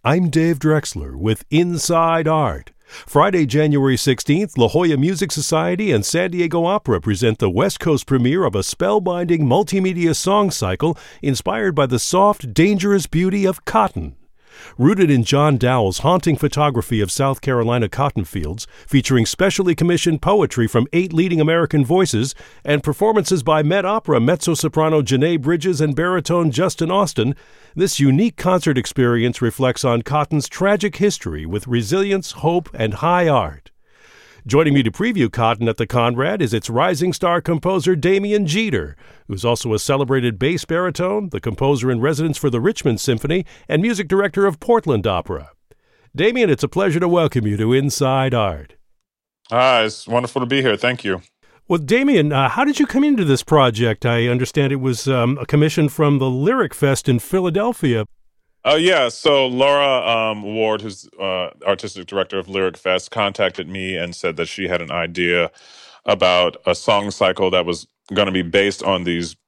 I'm Dave Drexler with Inside Art. Friday, January 16th, La Jolla Music Society and San Diego Opera present the West Coast premiere of a spellbinding multimedia song cycle inspired by the soft, dangerous beauty of cotton. Rooted in John Dowell's haunting photography of South Carolina cotton fields, featuring specially commissioned poetry from 8 leading American voices and performances by Met Opera mezzo-soprano Janae Bridges and baritone Justin Austin, this unique concert experience reflects on cotton's tragic history with resilience, hope, and high art. Joining me to preview Cotton at the Conrad is its rising star composer Damian Jeter, who's also a celebrated bass baritone, the composer in residence for the Richmond Symphony, and music director of Portland Opera. Damian, it's a pleasure to welcome you to Inside Art. Hi, it's wonderful to be here. Thank you. Well, Damian, how did you come into this project? I understand it was a commission from the Lyric Fest in Philadelphia. Yeah, so Laura Ward, who's artistic director of Lyric Fest, contacted me and said that she had an idea about a song cycle that was going to be based on these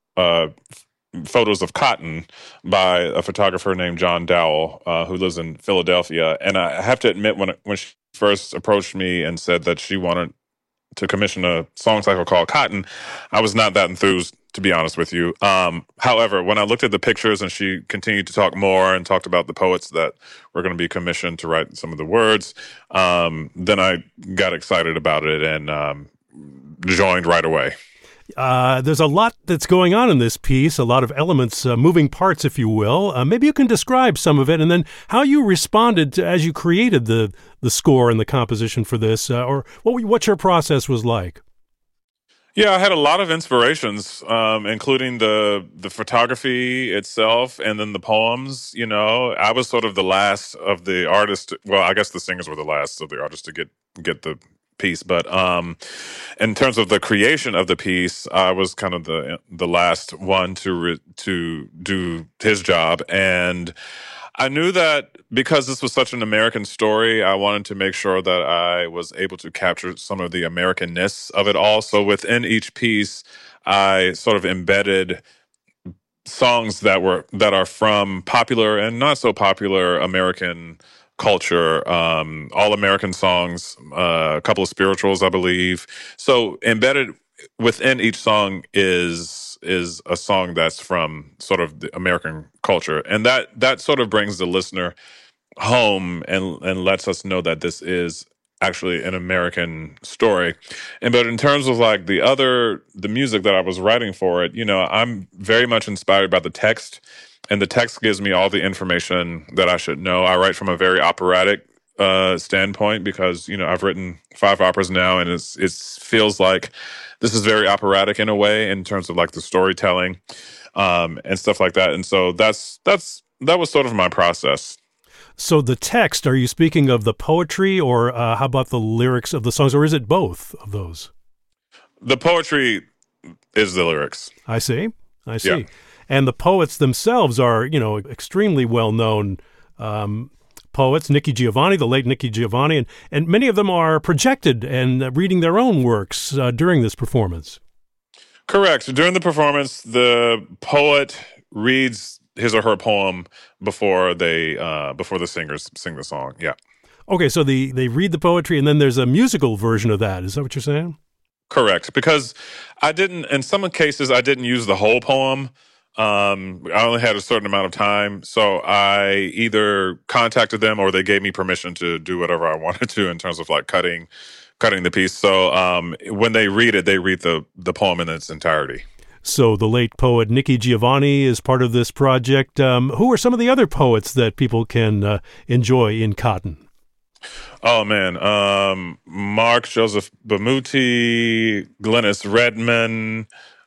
photos of cotton by a photographer named John Dowell, who lives in Philadelphia. And I have to admit, when she first approached me and said that she wanted to commission a song cycle called Cotton, I was not that enthused, to be honest with you. However, when I looked at the pictures and she continued to talk more and talked about the poets that were going to be commissioned to write some of the words, then I got excited about it and joined right away. There's a lot that's going on in this piece, a lot of elements, moving parts, if you will. Maybe you can describe some of it and then how you responded to, as you created the score and the composition for this, or what your process was like. Yeah, I had a lot of inspirations, including the photography itself and then the poems. You know, I was sort of the last of the artists. Well, I guess the singers were the last of the artists to get the piece. But in terms of the creation of the piece, I was kind of the last one to do his job. And I knew that because this was such an American story, I wanted to make sure that I was able to capture some of the Americanness of it all. So within each piece, I sort of embedded songs that are from popular and not so popular American culture, all American songs, a couple of spirituals, I believe. So embedded within each song is a song that's from sort of the American culture. And that sort of brings the listener home and lets us know that this is actually an American story. But in terms of like the music that I was writing for it, you know, I'm very much inspired by the text, and the text gives me all the information that I should know. I write from a very operatic standpoint because, you know, I've written 5 operas now, and it feels like this is very operatic in a way in terms of like the storytelling and stuff like that. And so that was sort of my process. So the text, are you speaking of the poetry or how about the lyrics of the songs, or is it both of those? The poetry is the lyrics. I see. Yeah. And the poets themselves are, you know, extremely well-known poets, Nikki Giovanni, the late Nikki Giovanni, and many of them are projected and reading their own works during this performance. Correct. During the performance, the poet reads his or her poem before the singers sing the song. Yeah. Okay, so they read the poetry, and then there's a musical version of that. Is that what you're saying? Correct. Because in some cases, I didn't use the whole poem. I only had a certain amount of time, so I either contacted them or they gave me permission to do whatever I wanted to in terms of like cutting the piece. So when they read it, they read the poem in its entirety. So the late poet Nikki Giovanni is part of this project. Who are some of the other poets that people can enjoy in Cotton? Oh, man. Mark Joseph Bamuti, Glennis Redman,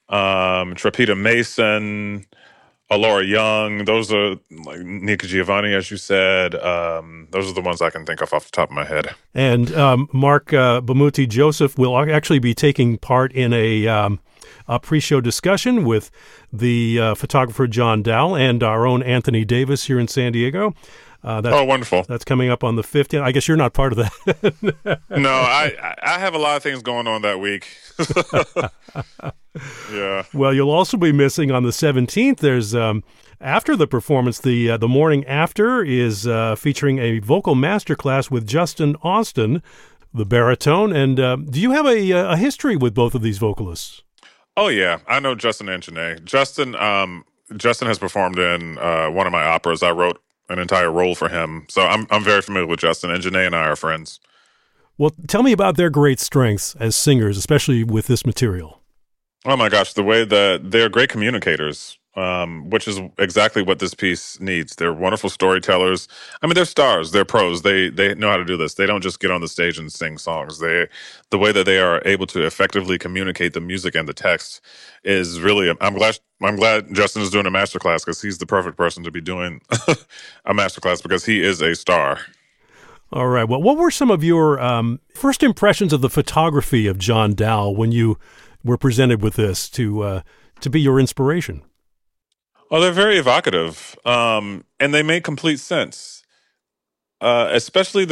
Trapita Mason, Alora Young. Those are like Nikki Giovanni, as you said. Those are the ones I can think of off the top of my head. And Mark Bamuti Joseph will actually be taking part in a pre-show discussion with the photographer John Dowell and our own Anthony Davis here in San Diego. Wonderful. That's coming up on the 15th. I guess you're not part of that. No, I have a lot of things going on that week. Yeah. Well, you'll also be missing on the 17th. There's After the performance, the morning after is featuring a vocal masterclass with Justin Austin, the baritone. And do you have a history with both of these vocalists? Oh yeah, I know Justin and Janae. Justin has performed in one of my operas. I wrote an entire role for him, so I'm very familiar with Justin. And Janae and I are friends. Well, tell me about their great strengths as singers, especially with this material. Oh my gosh, the way that they're great communicators, which is exactly what this piece needs. They're wonderful storytellers. I mean, they're stars. They're pros. They know how to do this. They don't just get on the stage and sing songs. The way that they are able to effectively communicate the music and the text is really. I'm glad Justin is doing a masterclass because he's the perfect person to be doing a masterclass because he is a star. All right. Well, what were some of your first impressions of the photography of John Dowell when you were presented with this to be your inspiration? Oh, they're very evocative, and they make complete sense. Especially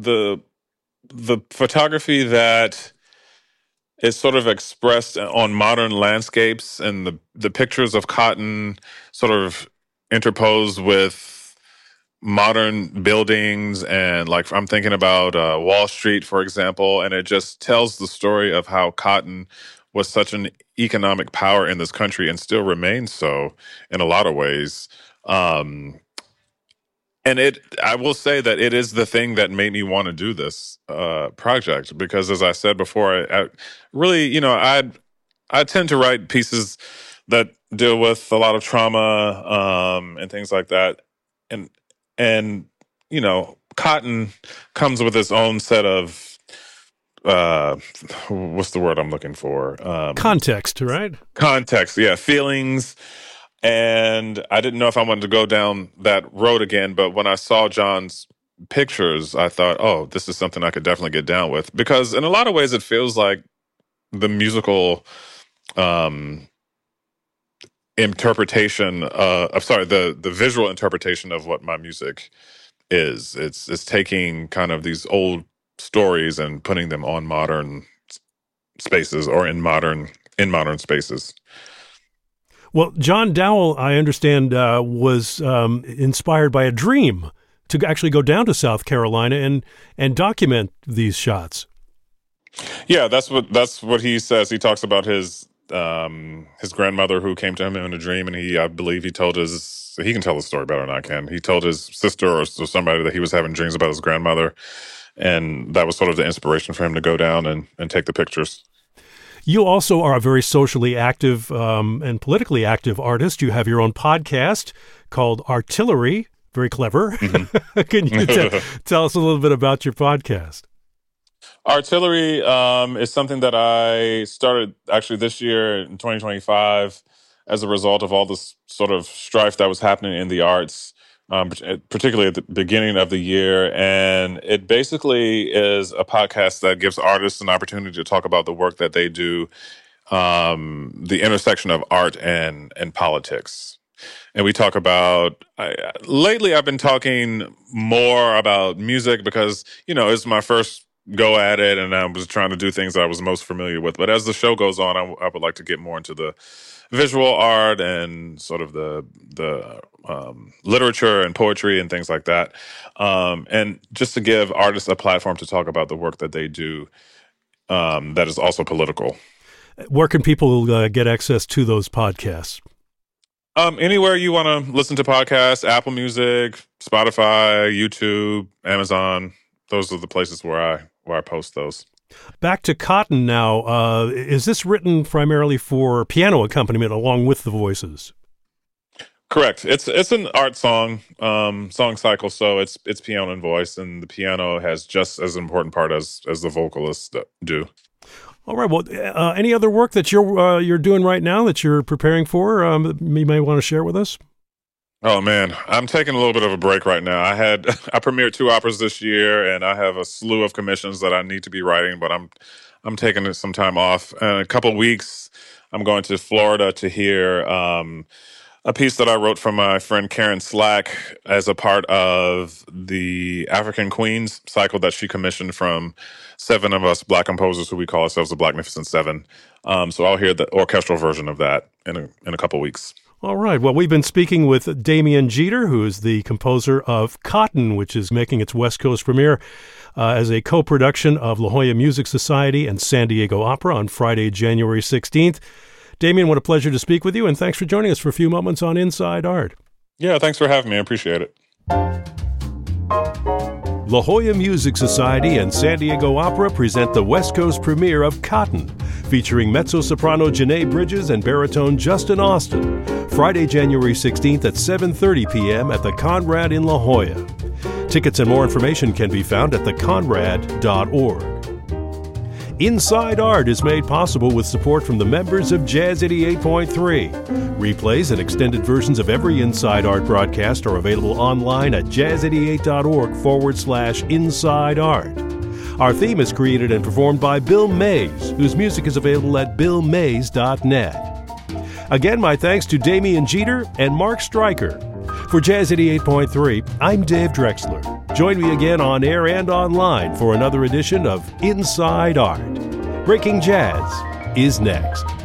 the photography that is sort of expressed on modern landscapes, and the pictures of cotton sort of interposed with modern buildings, and like I'm thinking about Wall Street, for example, and it just tells the story of how cotton was such an economic power in this country and still remains so in a lot of ways. Um, and I will say that it is the thing that made me want to do this project because, as I said before, I really, I tend to write pieces that deal with a lot of trauma and things like that, and and cotton comes with its own set of uh, what's the word I'm looking for? Context, right? Context, yeah, feelings. And I didn't know if I wanted to go down that road again, but when I saw John's pictures, I thought, oh, this is something I could definitely get down with. Because in a lot of ways, it feels like the musical um, interpretation, the visual interpretation of what my music is. It's taking kind of these old stories and putting them on modern spaces or in modern spaces. Well, John Dowell, I understand, was inspired by a dream to actually go down to South Carolina and document these shots. Yeah, that's what he says. He talks about his grandmother who came to him in a dream, and I believe he can tell the story better than I can. He told his sister or somebody that he was having dreams about his grandmother, and that was sort of the inspiration for him to go down and take the pictures. You also are a very socially active and politically active artist. You have your own podcast called Artillery. Very clever. Mm-hmm. Can you tell us a little bit about your podcast? Artillery is something that I started actually this year in 2025 as a result of all this sort of strife that was happening in the arts, particularly at the beginning of the year. And it basically is a podcast that gives artists an opportunity to talk about the work that they do, the intersection of art and politics. And we talk about, lately I've been talking more about music because, it's my first go at it, and I was trying to do things that I was most familiar with. But as the show goes on, I would like to get more into the visual art and sort of the literature and poetry and things like that, and just to give artists a platform to talk about the work that they do that is also political. Where can people get access to those podcasts? Anywhere you want to listen to podcasts, Apple Music, Spotify, YouTube, Amazon. Those are the places where I post those. Back to Cotton now. Is this written primarily for piano accompaniment along with the voices? Correct. It's an art song cycle, so it's piano and voice, and the piano has just as important part as the vocalists do. All right. Well, any other work that you're doing right now that you're preparing for? You may want to share with us. Oh man, I'm taking a little bit of a break right now. I premiered 2 operas this year, and I have a slew of commissions that I need to be writing. But I'm taking some time off. In a couple of weeks, I'm going to Florida to hear a piece that I wrote for my friend Karen Slack as a part of the African Queens cycle that she commissioned from 7 of us Black composers who we call ourselves the Blacknificent Seven. So I'll hear the orchestral version of that in a couple of weeks. All right. Well, we've been speaking with Damian Jeter, who is the composer of Cotton, which is making its West Coast premiere as a co-production of La Jolla Music Society and San Diego Opera on Friday, January 16th. Damian, what a pleasure to speak with you, and thanks for joining us for a few moments on Inside Art. Yeah, thanks for having me. I appreciate it. La Jolla Music Society and San Diego Opera present the West Coast premiere of Cotton, featuring mezzo-soprano Janae Bridges and baritone Justin Austin, Friday, January 16th at 7:30 p.m. at the Conrad in La Jolla. Tickets and more information can be found at theconrad.org. Inside Art is made possible with support from the members of Jazz 88.3. Replays and extended versions of every Inside Art broadcast are available online at jazz88.org/Inside Art. Our theme is created and performed by Bill Mays, whose music is available at billmays.net. Again, my thanks to Damian Jeter and Mark Stryker. For Jazz 88.3, I'm Dave Drexler. Join me again on air and online for another edition of Inside Art. Breaking Jazz is next.